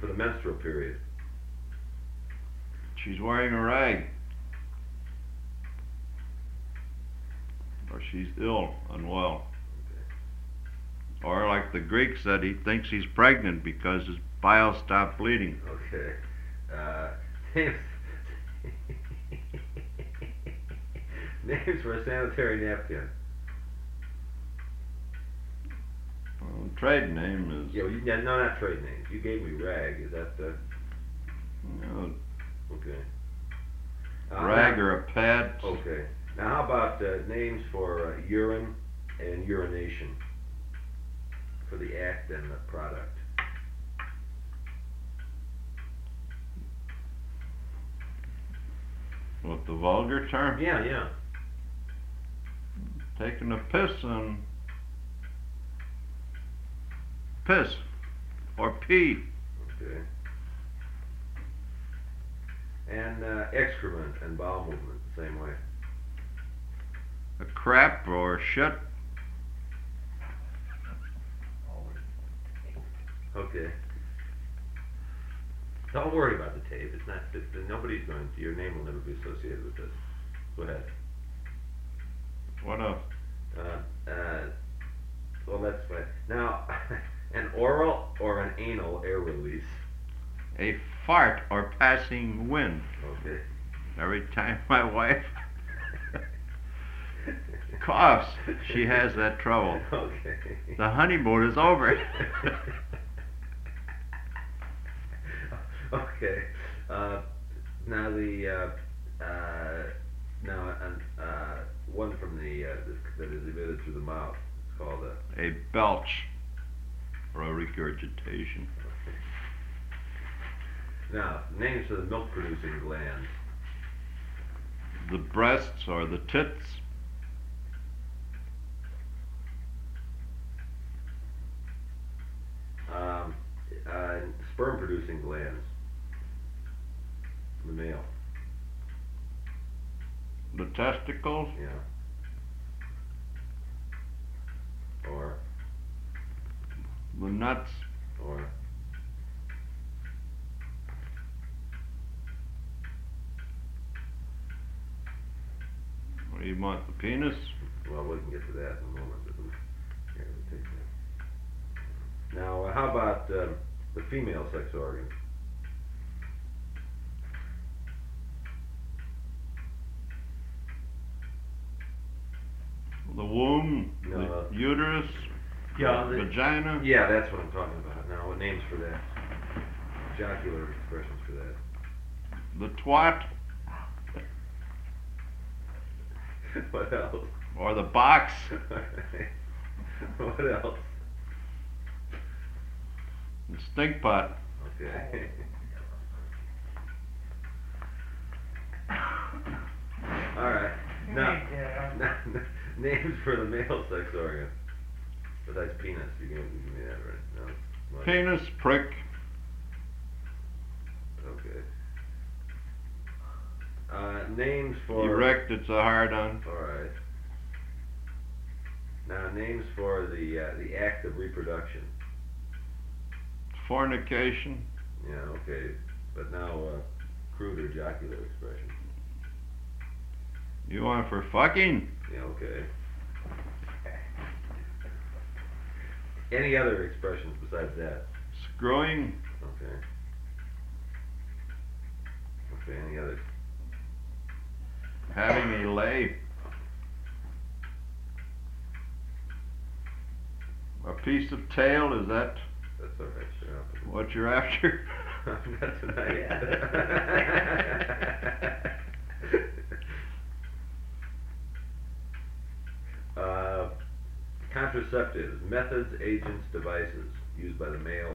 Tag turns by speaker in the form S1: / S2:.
S1: for the menstrual period.
S2: She's wearing a rag. Or she's ill, unwell.
S1: Okay.
S2: Or like the Greek said, he thinks he's pregnant because his bile stopped bleeding.
S1: Okay. Names. Names for a sanitary napkin.
S2: Well, the trade name is...
S1: Yeah, no, not trade names. You gave me rag. Is that the...
S2: You
S1: Okay.
S2: know, rag or a pad.
S1: Okay. Now, how about names for urine and urination? For the act and the product.
S2: What, the vulgar term?
S1: Yeah, yeah.
S2: Taking a piss and... piss. Or pee.
S1: Okay. And excrement and bowel movement, the same way.
S2: A crap or shit.
S1: Okay. Don't worry about the tape. It's not. Nobody's going to. Your name will never be associated with this. Go ahead.
S2: What else?
S1: Well, that's fine. Now, an oral or an anal air release.
S2: A fart or passing wind.
S1: Okay.
S2: Every time my wife coughs, she has that trouble.
S1: Okay.
S2: The honeymoon is over.
S1: Okay. Now the one from the that is emitted through the mouth. It's called a.
S2: A belch or a regurgitation.
S1: Okay. Now, names for the milk-producing glands.
S2: The breasts or the tits.
S1: Sperm-producing glands. The male.
S2: The testicles.
S1: Yeah. Or.
S2: The nuts.
S1: Or.
S2: What do you want, the penis?
S1: Well, we can get to that in a moment. Here, we'll take that. Now, how about the female sex organ?
S2: The womb,
S1: No.
S2: the uterus,
S1: Yeah,
S2: the vagina.
S1: Yeah, that's what I'm talking about. Now, what names for that? Jocular expressions for that.
S2: The twat
S1: What else?
S2: or the box.
S1: What else?
S2: The stink pot.
S1: Okay. All right. Now, names for the male sex organ. Besides penis, you can give me that, right? No. What?
S2: Penis, prick.
S1: Okay. Names for.
S2: Erect, it's a hard-on.
S1: All right. Now, names for the act of reproduction.
S2: Fornication.
S1: Yeah. Okay. But now, crude or jocular expression.
S2: You want for fucking?
S1: Yeah. Okay. Any other expressions besides that?
S2: Screwing.
S1: Okay. Okay. Any others?
S2: Having a lay. A piece of tail, is that
S1: That's all right. Sure.
S2: what you're after?
S1: Not tonight. Contraceptives, methods, agents, devices used by the male